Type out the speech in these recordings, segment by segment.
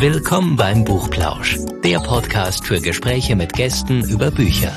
Willkommen beim Buchplausch, der Podcast für Gespräche mit Gästen über Bücher.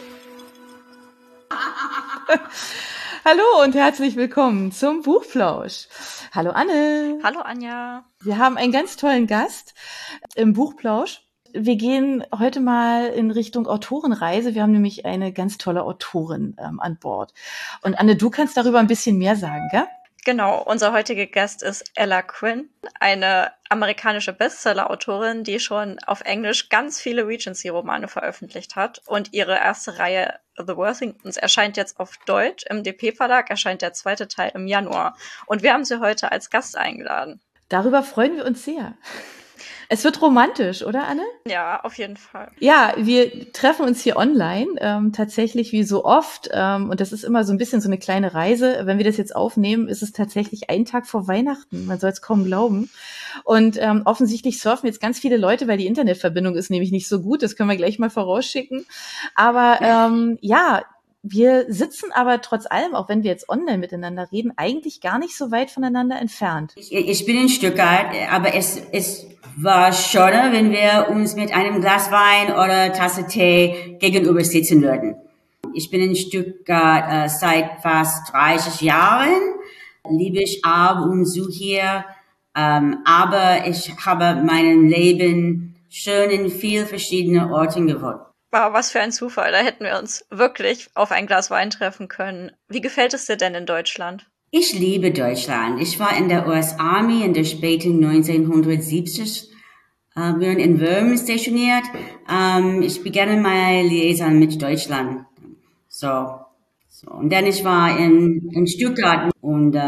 Hallo und herzlich willkommen zum Buchplausch. Hallo Anne. Hallo Anja. Wir haben einen ganz tollen Gast im Buchplausch. Wir gehen heute mal in Richtung Autorenreise. Wir haben nämlich eine ganz tolle Autorin an Bord. Und Anne, du kannst darüber ein bisschen mehr sagen, gell? Genau, unser heutiger Gast ist Ella Quinn, eine amerikanische Bestseller-Autorin, die schon auf Englisch ganz viele Regency-Romane veröffentlicht hat. Und ihre erste Reihe The Worthingtons erscheint jetzt auf Deutsch. Im DP-Verlag erscheint der zweite Teil im Januar. Und wir haben sie heute als Gast eingeladen. Darüber freuen wir uns sehr. Es wird romantisch, oder Anne? Ja, auf jeden Fall. Ja, wir treffen uns hier online, tatsächlich wie so oft. Und das ist immer so ein bisschen so eine kleine Reise. Wenn wir das jetzt aufnehmen, ist es tatsächlich ein Tag vor Weihnachten. Man soll es kaum glauben. Und offensichtlich surfen jetzt ganz viele Leute, weil die Internetverbindung ist nämlich nicht so gut. Das können wir gleich mal vorausschicken. Aber ja, wir sitzen aber trotz allem, auch wenn wir jetzt online miteinander reden, eigentlich gar nicht so weit voneinander entfernt. Ich bin in Stuttgart, aber es war schöner, wenn wir uns mit einem Glas Wein oder Tasse Tee gegenüber sitzen würden. Ich bin in Stuttgart seit fast 30 Jahren, liebe ich ab und zu hier, aber ich habe mein Leben schön in vielen verschiedenen Orten gewohnt. Wow, was für ein Zufall. Da hätten wir uns wirklich auf ein Glas Wein treffen können. Wie gefällt es dir denn in Deutschland? Ich liebe Deutschland. Ich war in der US Army in der späten 1970. Wir waren in Worms stationiert. Ich begann meine Liaison mit Deutschland. So. Und dann ich war in Stuttgart und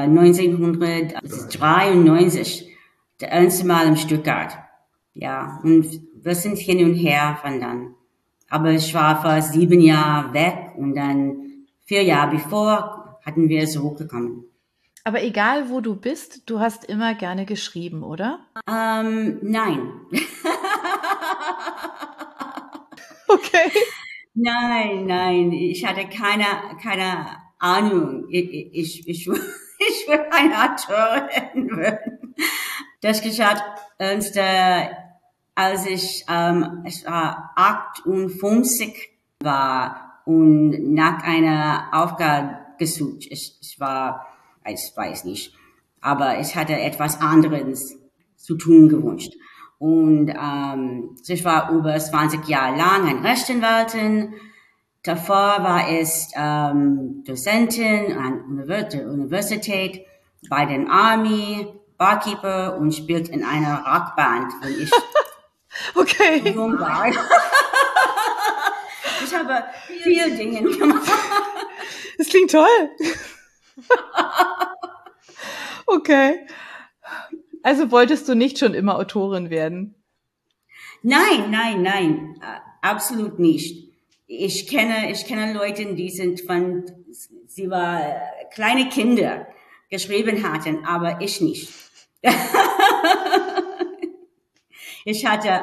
1993 das erste Mal in Stuttgart. Ja, und wir sind hin und her von dann. Aber ich war vor 7 Jahren weg und dann 4 Jahre bevor hatten wir zurückgekommen. Aber egal, wo du bist, du hast immer gerne geschrieben, oder? Nein. Okay. Nein. Ich hatte keine Ahnung. Ich will eine Autorin werden. Das geschah erst, als ich war 58 war und nach einer Aufgabe gesucht. Ich weiß nicht, aber ich hatte etwas anderes zu tun gewünscht. Und ich war über 20 Jahre lang eine Rechtsanwältin. Davor war ich Dozentin an der Universität, bei der Army, Barkeeper und spielte in einer Rockband, wenn ich jung war. Ich habe viele Dinge gemacht. Das klingt toll. Okay. Also wolltest du nicht schon immer Autorin werden? Nein. Absolut nicht. Ich kenne Leute, sie war kleine Kinder geschrieben hatten, aber ich nicht. Ich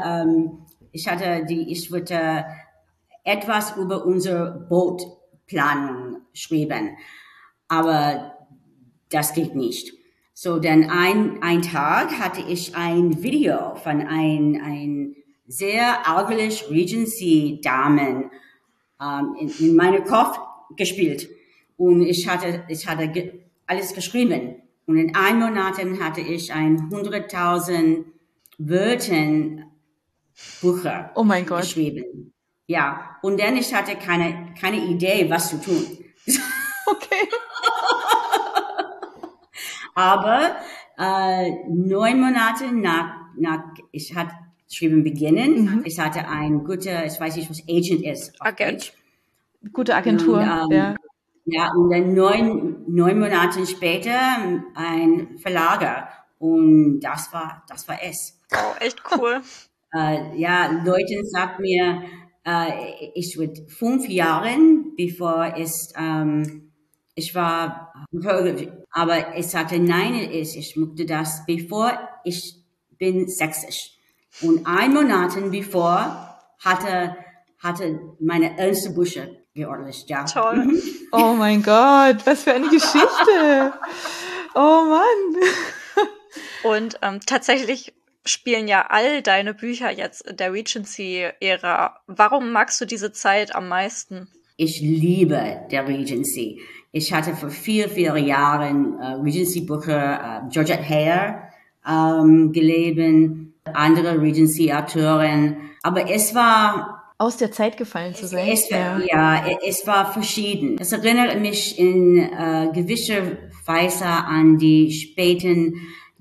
wollte etwas über unsere Bootplanung schreiben, aber das geht nicht. So, dann ein Tag hatte ich ein Video von ein sehr ärgerlich Regency-Damen in meinem Kopf gespielt. Und ich hatte alles geschrieben. Und in 1 Monat hatte ich ein 100.000 Wörter Bücher geschrieben. Ja, und dann ich hatte keine Idee, was zu tun. Okay. Aber 9 Monate nach ich hatte schreiben beginnen, ich hatte ein guter, ich weiß nicht, was Agent ist. Agent. Gute Agentur, und, ja. Ja, und dann 9 Monate später ein Verlager. Und das war es. Wow, echt cool. Ja, Leute sagt mir, ich wurde 5 Jahre, bevor ich war, aber ich sagte, nein, ich möchte das, bevor ich bin 60. Und 1 Monat bevor hatte meine erste Bücher geordnet, ja. Toll. Oh mein Gott, was für eine Geschichte. Oh Mann. Und tatsächlich spielen ja all deine Bücher jetzt in der Regency-Ära. Warum magst du diese Zeit am meisten? Ich liebe der Regency. Ich hatte vor vier Jahren Regency-Bücher, Georgette Heyer gelesen, andere Regency-Autoren. Aber es war aus der Zeit gefallen zu sein. Es war verschieden. Es erinnert mich in gewisser Weise an die späten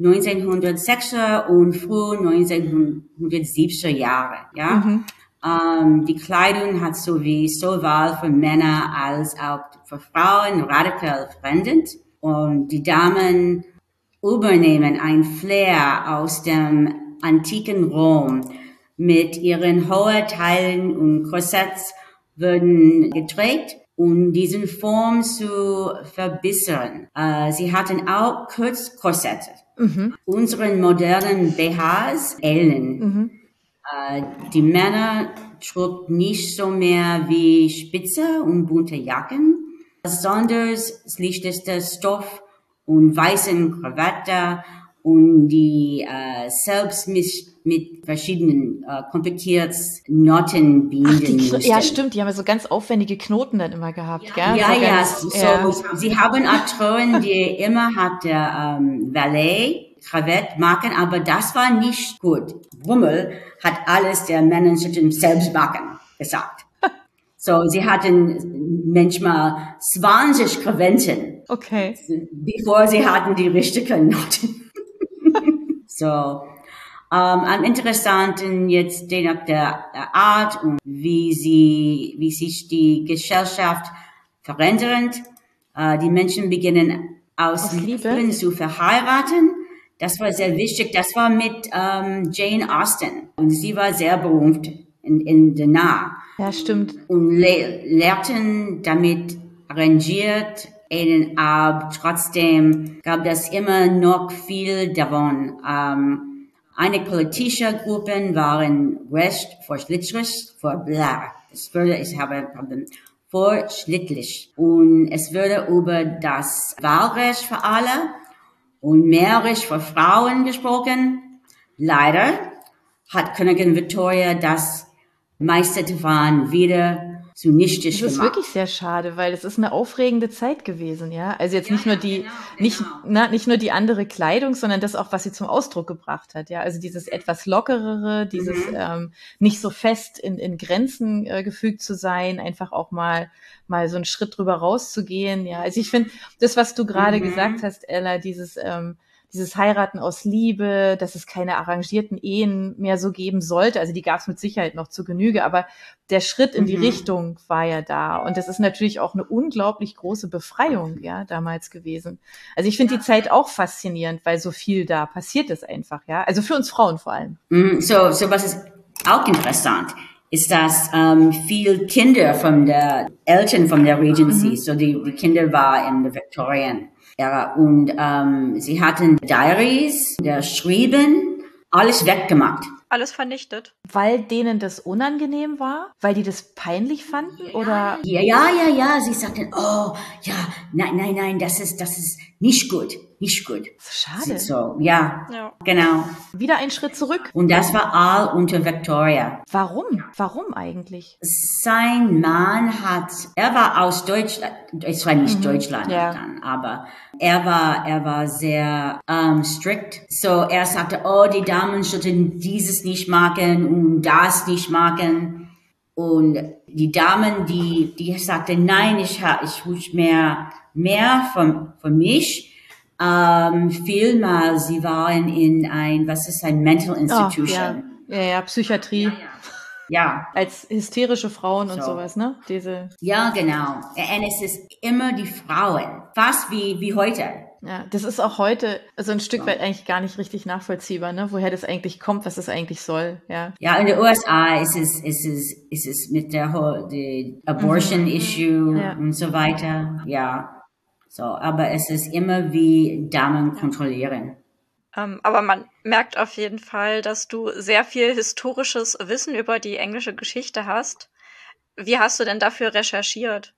1960er und frühen 1970er Jahre. Ja. Die Kleidung hat sowohl für Männer als auch für Frauen radikal verändert. Und die Damen übernehmen ein Flair aus dem antiken Rom. Mit ihren hohen Teilen und Korsetts wurden getragen, um diesen Form zu verbessern. Sie hatten auch Kurzkorsette. Unseren modernen BHs ähneln. Die Männer trugen nicht so mehr wie Spitze und bunte Jacken, sondern schlichtester Stoff und weißen Krawatte und die selbst mit verschiedenen kompliziert Noten binden mussten. Ja, stimmt, die haben ja so ganz aufwendige Knoten dann immer gehabt, gell? Sie haben Autoren, die immer hatte Valet, Krawatte machen, aber das war nicht gut. Brummel hat alles der Männer selbst machen gesagt. So, sie hatten manchmal 20 Krawatten. Okay. Bevor sie hatten die richtigen Noten. So, am interessanten jetzt nach der Art und wie sich die Gesellschaft verändert. Die Menschen beginnen aus Liebe zu verheiraten. Das war sehr wichtig. Das war mit Jane Austen. Und sie war sehr berühmt in der Nahe. Ja, stimmt. Und lehrten damit arrangiert ihnen ab. Trotzdem gab es immer noch viel davon. Einige politische Gruppen waren recht fortschrittlich. Und es wurde über das Wahlrecht für alle und mehr Recht für Frauen gesprochen. Leider hat Königin Victoria das meiste davon wieder zunichte gemacht. Das ist wirklich sehr schade, weil es ist eine aufregende Zeit gewesen, ja. Also jetzt nicht nur nicht nur die andere Kleidung, sondern das auch, was sie zum Ausdruck gebracht hat, ja. Also dieses etwas lockerere, dieses nicht so fest in Grenzen gefügt zu sein, einfach auch mal so einen Schritt drüber rauszugehen, ja. Also ich finde, das, was du gerade gesagt hast, Ella, dieses Heiraten aus Liebe, dass es keine arrangierten Ehen mehr so geben sollte. Also die gab es mit Sicherheit noch zu Genüge, aber der Schritt in die Richtung war ja da. Und das ist natürlich auch eine unglaublich große Befreiung, ja, damals gewesen. Also ich finde die Zeit auch faszinierend, weil so viel da passiert ist einfach, ja. Also für uns Frauen vor allem. So was ist auch interessant, ist, dass viel Kinder von der Eltern von der Regency, so die Kinder waren in der Victorian Ära und sie hatten Diaries, der schrieben, alles weggemacht. Alles vernichtet. Weil denen das unangenehm war? Weil die das peinlich fanden? Oder? Ja. Sie sagten, oh, ja, nein, das ist nicht gut. Schade. So, ja, genau. Wieder ein Schritt zurück. Und das war all unter Victoria. Warum? Warum eigentlich? Sein Mann er war aus Deutschland, es war nicht Deutschland dann, aber er war sehr strikt. So, er sagte, oh, die Damen sollten dieses nicht machen und das nicht machen. Und die Damen, die sagten, nein, ich wünsche mehr von mich. Vielmal, sie waren in ein Mental Institution. Ja, Psychiatrie. Ja. Als hysterische Frauen und sowas, ne? Ja, genau. Und es ist immer die Frauen. Fast wie heute. Ja, das ist auch heute so ein Stück weit eigentlich gar nicht richtig nachvollziehbar, ne? Woher das eigentlich kommt, was das eigentlich soll, ja. Ja, in den USA ist es mit der Abortion Issue und so weiter. Ja. So, aber es ist immer wie Damen kontrollieren. Aber man merkt auf jeden Fall, dass du sehr viel historisches Wissen über die englische Geschichte hast. Wie hast du denn dafür recherchiert?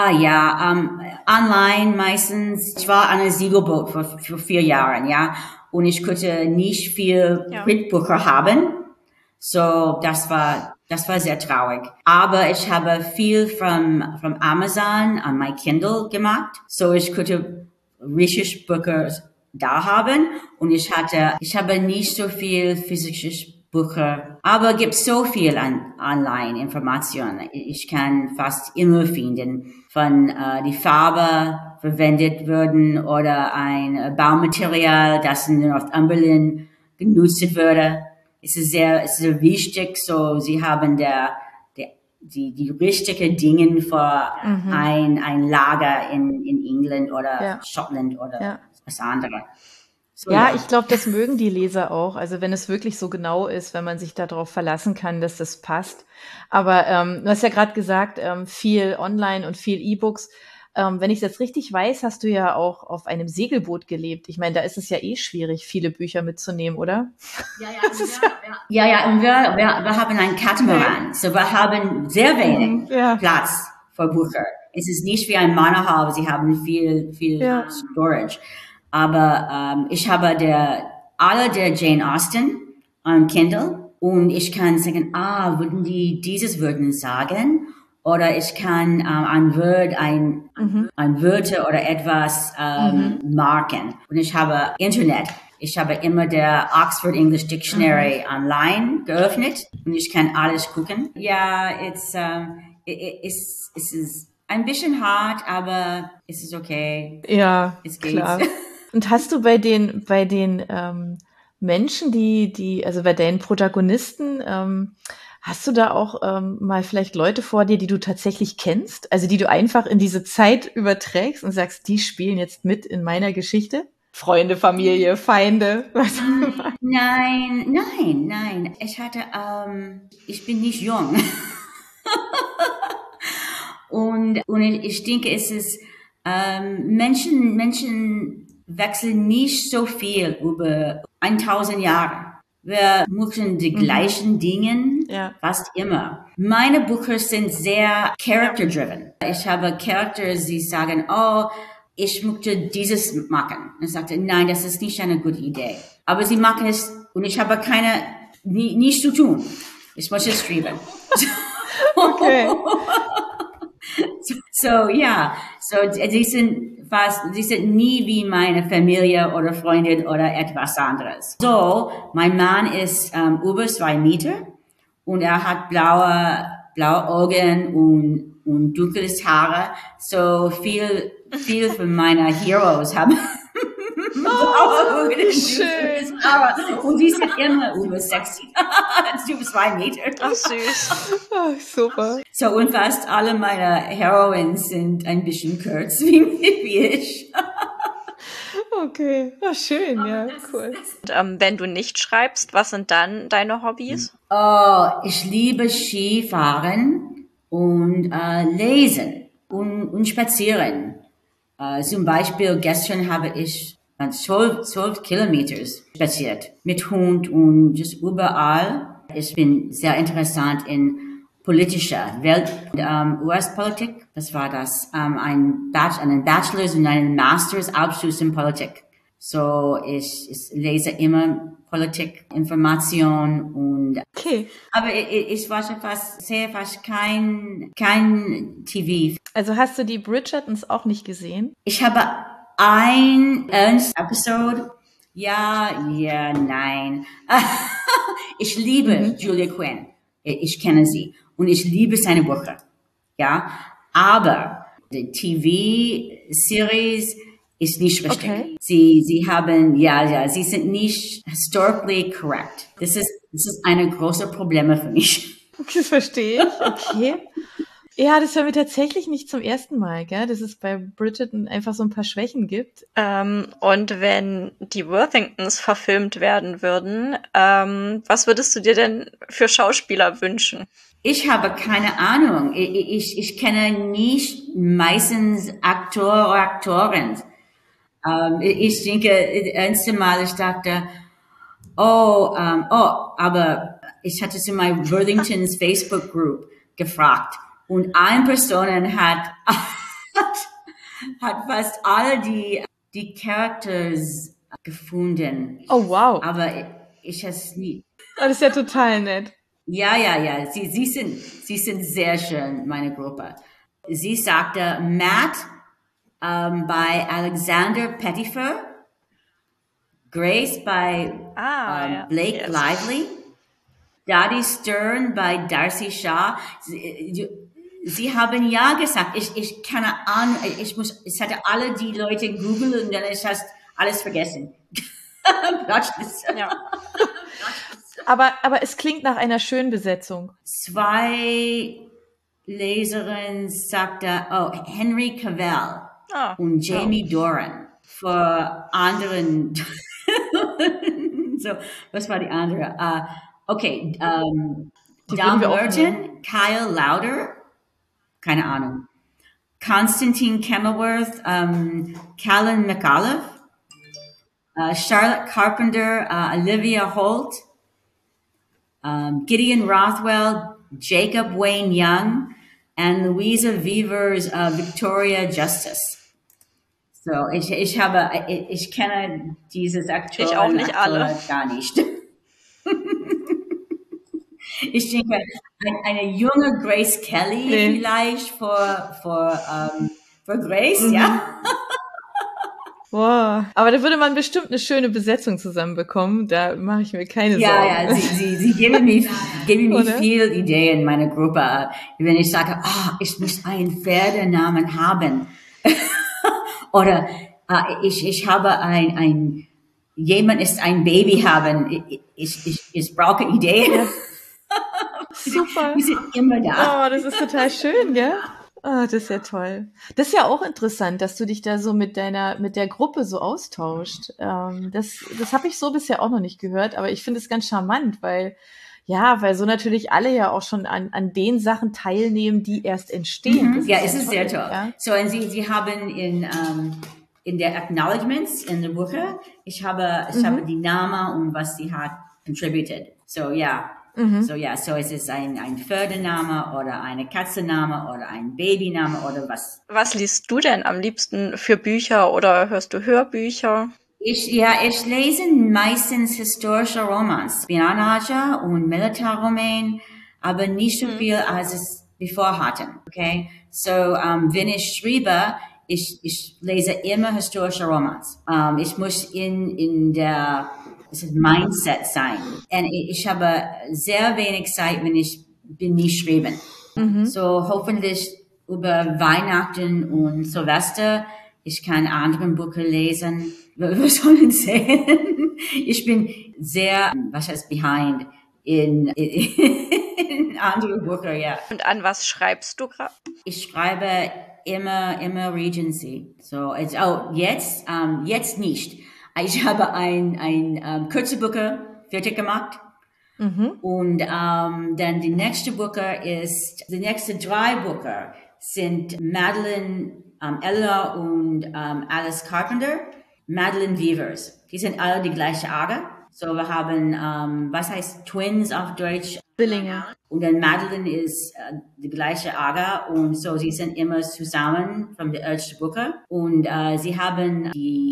Online meistens. Ich war an einem Segelboot für 4 Jahre, ja. und ich konnte nicht viel Printbücher haben. So, das war sehr traurig. Aber ich habe viel vom Amazon an mein Kindle gemacht. So, ich konnte richtig Bücher da haben und ich habe nicht so viel physische Bücher, aber gibt so viel an Online-Informationen. Ich kann fast immer finden, von die Farbe verwendet würden oder ein Baumaterial, das in Northumberland genutzt würde. Es ist sehr wichtig, so sie haben die richtigen Dinge für ein Lager in England oder Schottland oder was anderes. So, ich glaube, das mögen die Leser auch. Also wenn es wirklich so genau ist, wenn man sich darauf verlassen kann, dass das passt. Aber du hast ja gerade gesagt, viel online und viel E-Books. Wenn ich das richtig weiß, hast du ja auch auf einem Segelboot gelebt. Ich meine, da ist es ja schwierig, viele Bücher mitzunehmen, oder? Ja, und wir haben einen Katamaran. So wir haben sehr wenig Platz für Bücher. Es ist nicht wie ein Monohull, sie haben viel Storage. Aber ich habe alle der Jane Austen am Kindle und ich kann sagen, würden die dieses würden sagen? Oder ich kann ein Wörter oder etwas marken. Und ich habe Internet. Ich habe immer der Oxford English Dictionary online geöffnet und ich kann alles gucken. Ja, es ist ein bisschen hart, aber es ist okay. Ja, es geht. Klar. Und hast du bei den Menschen, also bei deinen Protagonisten, hast du da auch mal vielleicht Leute vor dir, die du tatsächlich kennst? Also die du einfach in diese Zeit überträgst und sagst, die spielen jetzt mit in meiner Geschichte? Freunde, Familie, Feinde, was auch immer. Nein. Ich bin nicht jung. und ich denke, es ist, Menschen wechseln nicht so viel über 1000 Jahre. Wir machen die gleichen Dinge fast immer. Meine Bücher sind sehr character-driven. Ich habe Characters, die sagen, ich möchte dieses machen. Und ich sagte, nein, das ist nicht eine gute Idee. Aber sie machen es und ich habe nichts zu tun. Ich muss es schreiben. Okay. So, sie sind nie wie meine Familie oder Freundin oder etwas anderes. So, mein Mann ist über 2 Meter und er hat blaue Augen und dunkles Haare. So viel von meiner Heroes haben blaue Augen und dunkles Haare. Und sie sind immer über 60, über 2 Meter. Ach, süß. Ach, super. So, und fast alle meine Heroines sind ein bisschen kurz wie ich. Okay, schön, ja, cool. Und, wenn du nicht schreibst, was sind dann deine Hobbys? Ich liebe Skifahren und lesen und spazieren. Zum Beispiel gestern habe ich 12 Kilometer spaziert mit Hund und just überall. Ich bin sehr interessant in politischer US-Politik. Das war das, einen Bachelor's und einen Master's Abschluss in Politik. So, ich lese immer Politik, Information und, okay. Aber ich sehe fast kein TV. Also hast du die Bridgertons auch nicht gesehen? Ich habe ein Episode. Ja, nein. Ich liebe Julia Quinn. Ich kenne sie. Und ich liebe seine Bücher. Ja. Aber die TV-Series ist nicht richtig. Okay. Sie haben, sie sind nicht historically correct. Das ist eine große Probleme für mich. Das verstehe ich. Okay. Ja, das hören wir tatsächlich nicht zum ersten Mal, gell? Dass es bei Bridgerton einfach so ein paar Schwächen gibt. Und wenn die Worthingtons verfilmt werden würden, was würdest du dir denn für Schauspieler wünschen? Ich habe keine Ahnung. Ich kenne nicht meistens Aktor oder Aktoren. Ich denke, das erste Mal, ich dachte, aber ich hatte zu meinem Worthingtons Facebook Group gefragt. Und eine Person hat fast alle die Characters gefunden. Oh, wow. Aber ich es nie. Das ist ja total nett. Ja. Sie sind sehr schön, meine Gruppe. Sie sagte Matt bei Alexander Pettifer, Grace bei Blake yes. Lively, Dottie Stern bei Darcy Shaw. Sie haben ja gesagt, ich keine Ahnung, ich hatte alle die Leute googeln und dann ist das alles vergessen. Ja. Aber es klingt nach einer schönen Besetzung. 2 Leserinnen sagte, Henry Cavill und Jamie Doran. Für anderen, so, was war die andere? Okay, Don Merton, Kyle Lauder, keine Ahnung. Constantine Kenilworth, Callan McAuliffe, Charlotte Carpenter, Olivia Holt, Gideon Rothwell, Jacob Wayne Young, and Louisa Vivers, Victoria Justice. So, ich kenne dieses Akteur. Ich auch nicht alle. Gar nicht. Ich denke, eine junge Grace Kelly vielleicht für Grace, ja. Wow. Aber da würde man bestimmt eine schöne Besetzung zusammenbekommen. Da mache ich mir keine Sorgen. Ja, sie geben mir viele Ideen, meine Gruppe. Wenn ich sage, ich muss einen Pferdenamen haben. Oder ich habe jemand ist ein Baby haben. Ich brauche Ideen. Ja. Super. Die sind immer da. Oh, das ist total schön, gell? Oh, das ist ja toll. Das ist ja auch interessant, dass du dich da so mit der Gruppe so austauscht. Das habe ich so bisher auch noch nicht gehört, aber ich finde es ganz charmant, weil so natürlich alle ja auch schon an den Sachen teilnehmen, die erst entstehen. Ja, es ist sehr toll. Ja? So, und sie haben in der Acknowledgements in der Woche, ich habe die Namen und was sie hat contributed. So, ja. So es ist ein Pferdename oder eine Katzenname oder ein Babyname oder was. Was liest du denn am liebsten für Bücher oder hörst du Hörbücher? Ich lese meistens historische Romans, Spionage und Militärroman, aber nicht so viel, als es bevor hatten, okay? So, wenn ich schreibe, ich lese immer historische Romans. Ich muss in der Mindset sein. Und ich habe sehr wenig Zeit, wenn ich bin nicht schreiben. So hoffentlich über Weihnachten und Silvester, ich kann andere Bücher lesen. Was soll ich sagen? Ich bin sehr, behind in andere Bücher, ja. Und an was schreibst du gerade? Ich schreibe immer Regency. So, jetzt nicht. Ich habe ein kurze Bücher fertig gemacht. Und dann die nächste die nächsten 3 Bücher sind Madeline Eleanor und Alice Carpenter, Madeline Vivers. Die sind alle die gleiche Aga. So, wir haben, was heißt Twins auf Deutsch? Zwillinge. Und dann Madeline ist die gleiche Aga und so, sie sind immer zusammen von der ersten Bücher. Und sie haben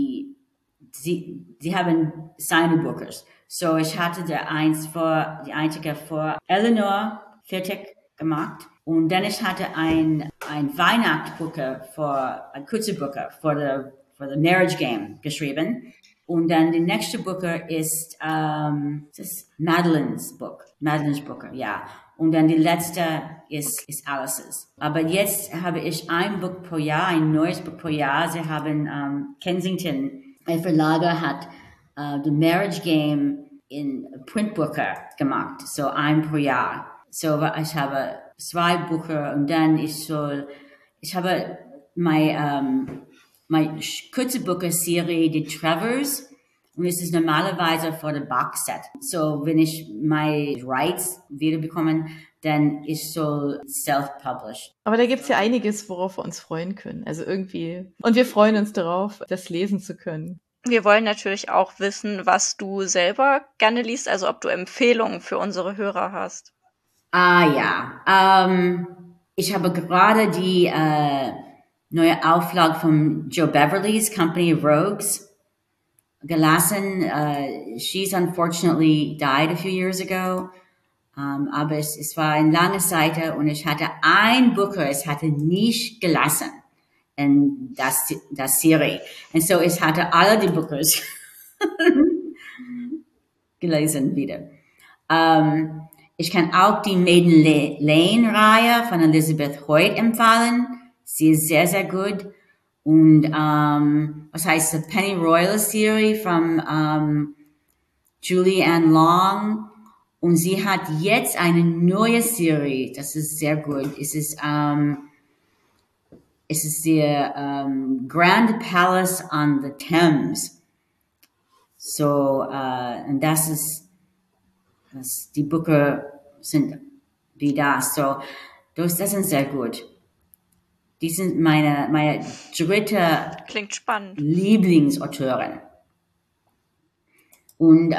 seine Bücher. So, ich hatte die einzige für Eleanor fertig gemacht. Und dann ich hatte ein Weihnachtsbuch ein kurze Buch für the Marriage Game geschrieben. Und dann die nächste Buch ist Madeline's Buch, ja. Und dann die letzte ist Alice's. Aber jetzt habe ich ein Buch pro Jahr, ein neues Buch pro Jahr. Sie haben Kensington, ein Verlager hat the Marriage Game in Printbücher gemacht, so ein pro Jahr. So, ich habe 2 Bücher und dann ich habe meine kurze Bücher-Serie, die Trevors, und es ist normalerweise für das Boxset. So, wenn ich meine Rights wiederbekomme, dann ich soll self-publish. Aber da gibt's ja einiges, worauf wir uns freuen können. Also irgendwie. Und wir freuen uns darauf, das lesen zu können. Wir wollen natürlich auch wissen, was du selber gerne liest, also ob du Empfehlungen für unsere Hörer hast. Ja. Ich habe gerade die neue Auflage von Joe Beverly's Company Rogues gelassen. She's unfortunately died a few years ago. Aber es war eine lange Seite und ich hatte ein Buch, es hatte nicht gelassen in das Serie. Und so ich hatte alle die Bücher gelesen wieder. Ich kann auch die Maiden Lane-Reihe von Elizabeth Hoyt empfehlen. Sie ist sehr, sehr gut. Und was heißt die Penny Royal Serie von Julie Ann Long. Und sie hat jetzt eine neue Serie. Das ist sehr gut. Es ist der Grand Palace on the Thames. So, und die Bücher sind wie das. So, das sind sehr gut. Die sind meine dritte Klingt spannend. Lieblingsautorin. Und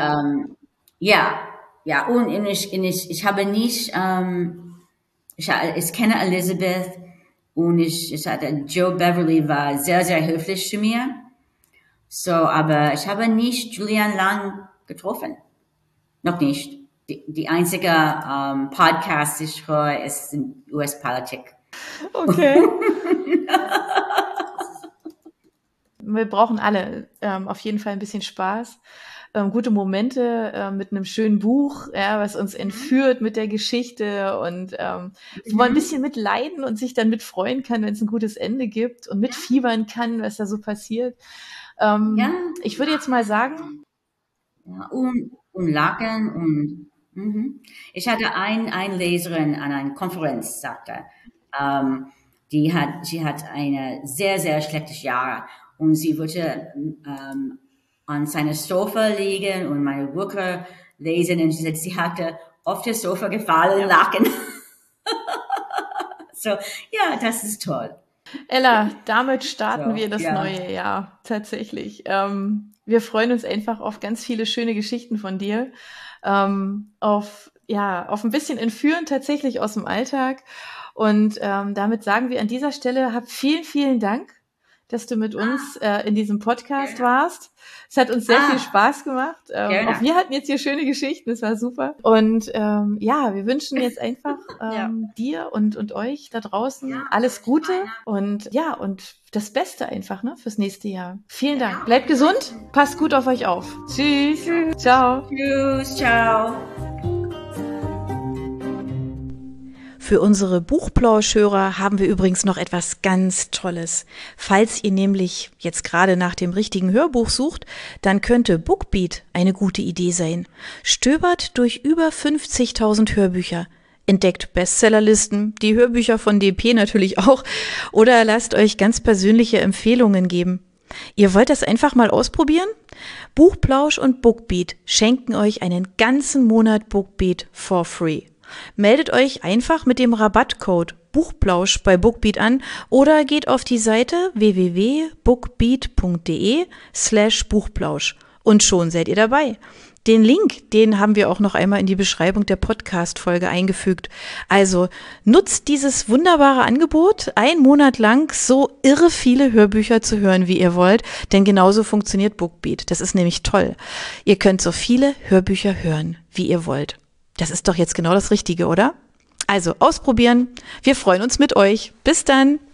und ich habe nicht, ich kenne Elizabeth und ich hatte Joe Beverly war sehr, sehr höflich zu mir. So, aber ich habe nicht Julian Lang getroffen. Noch nicht. Die einzige Podcast, die ich höre, ist in US-Politik. Okay. Wir brauchen alle auf jeden Fall ein bisschen Spaß, gute Momente mit einem schönen Buch, ja, was uns entführt mit der Geschichte und wo man ein bisschen mitleiden und sich dann mitfreuen kann, wenn es ein gutes Ende gibt und mitfiebern kann, was da so passiert. Ich würde jetzt mal sagen... Ja, und lachen und Ich hatte eine Leserin an einer Konferenz, sagte, sie hat eine sehr, sehr schlechtes Jahr und sie wollte an seiner Sofa liegen und meine Bücher lesen und sie sagt, sie hatte auf das Sofa gefallen, lachen. So, ja, das ist toll. Ella, damit starten wir das neue Jahr tatsächlich. Wir freuen uns einfach auf ganz viele schöne Geschichten von dir, auf ein bisschen Entführen tatsächlich aus dem Alltag. Und damit sagen wir an dieser Stelle, hab vielen, vielen Dank, dass du mit uns in diesem Podcast warst. Es hat uns sehr viel Spaß gemacht. Auch wir hatten jetzt hier schöne Geschichten, das war super. Und wir wünschen jetzt einfach dir und euch da draußen alles Gute und das Beste einfach fürs nächste Jahr. Vielen Dank. Bleibt gesund, passt gut auf euch auf. Tschüss. Ciao. Tschüss, ciao. Für unsere Buchplauschhörer haben wir übrigens noch etwas ganz Tolles. Falls ihr nämlich jetzt gerade nach dem richtigen Hörbuch sucht, dann könnte Bookbeat eine gute Idee sein. Stöbert durch über 50.000 Hörbücher. Entdeckt Bestsellerlisten, die Hörbücher von DP natürlich auch, oder lasst euch ganz persönliche Empfehlungen geben. Ihr wollt das einfach mal ausprobieren? Buchplausch und Bookbeat schenken euch einen ganzen Monat Bookbeat for free. Meldet euch einfach mit dem Rabattcode Buchplausch bei Bookbeat an oder geht auf die Seite www.bookbeat.de/Buchplausch und schon seid ihr dabei. Den Link, den haben wir auch noch einmal in die Beschreibung der Podcast-Folge eingefügt. Also nutzt dieses wunderbare Angebot, einen Monat lang so irre viele Hörbücher zu hören, wie ihr wollt, denn genauso funktioniert Bookbeat. Das ist nämlich toll. Ihr könnt so viele Hörbücher hören, wie ihr wollt. Das ist doch jetzt genau das Richtige, oder? Also ausprobieren. Wir freuen uns mit euch. Bis dann.